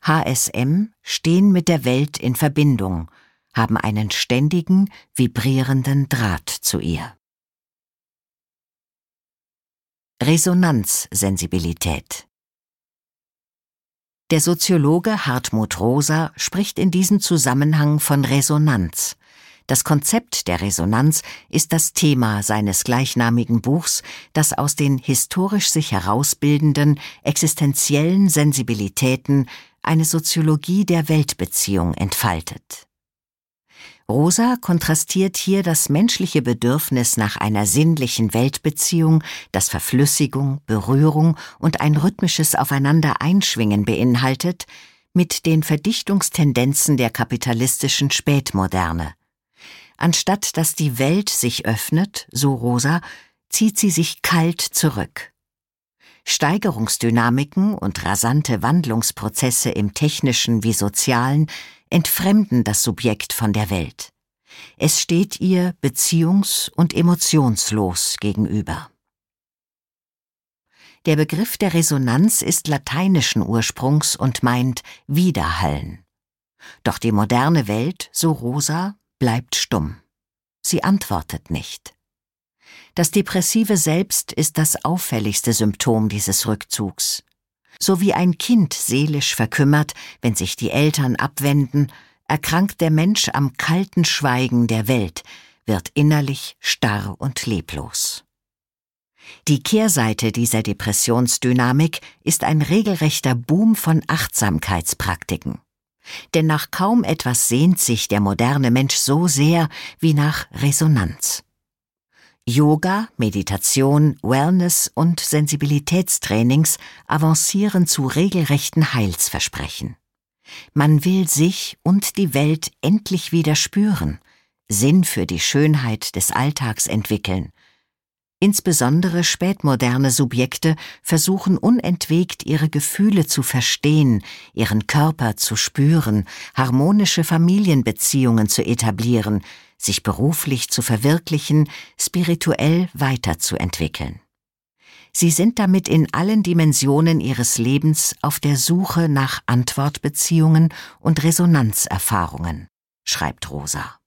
HSM stehen mit der Welt in Verbindung, haben einen ständigen, vibrierenden Draht zu ihr. Resonanzsensibilität. Der Soziologe Hartmut Rosa spricht in diesem Zusammenhang von Resonanz. Das Konzept der Resonanz ist das Thema seines gleichnamigen Buchs, das aus den historisch sich herausbildenden, existenziellen Sensibilitäten eine Soziologie der Weltbeziehung entfaltet. Rosa kontrastiert hier das menschliche Bedürfnis nach einer sinnlichen Weltbeziehung, das Verflüssigung, Berührung und ein rhythmisches Aufeinander-Einschwingen beinhaltet, mit den Verdichtungstendenzen der kapitalistischen Spätmoderne. Anstatt dass die Welt sich öffnet, so Rosa, zieht sie sich kalt zurück. Steigerungsdynamiken und rasante Wandlungsprozesse im technischen wie sozialen entfremden das Subjekt von der Welt. Es steht ihr beziehungs- und emotionslos gegenüber. Der Begriff der Resonanz ist lateinischen Ursprungs und meint Widerhallen. Doch die moderne Welt, so Rosa, bleibt stumm. Sie antwortet nicht. Das depressive Selbst ist das auffälligste Symptom dieses Rückzugs. So wie ein Kind seelisch verkümmert, wenn sich die Eltern abwenden, erkrankt der Mensch am kalten Schweigen der Welt, wird innerlich starr und leblos. Die Kehrseite dieser Depressionsdynamik ist ein regelrechter Boom von Achtsamkeitspraktiken. Denn nach kaum etwas sehnt sich der moderne Mensch so sehr wie nach Resonanz. Yoga, Meditation, Wellness und Sensibilitätstrainings avancieren zu regelrechten Heilsversprechen. Man will sich und die Welt endlich wieder spüren, Sinn für die Schönheit des Alltags entwickeln. Insbesondere spätmoderne Subjekte versuchen unentwegt, ihre Gefühle zu verstehen, ihren Körper zu spüren, harmonische Familienbeziehungen zu etablieren, sich beruflich zu verwirklichen, spirituell weiterzuentwickeln. Sie sind damit in allen Dimensionen ihres Lebens auf der Suche nach Antwortbeziehungen und Resonanzerfahrungen, schreibt Rosa.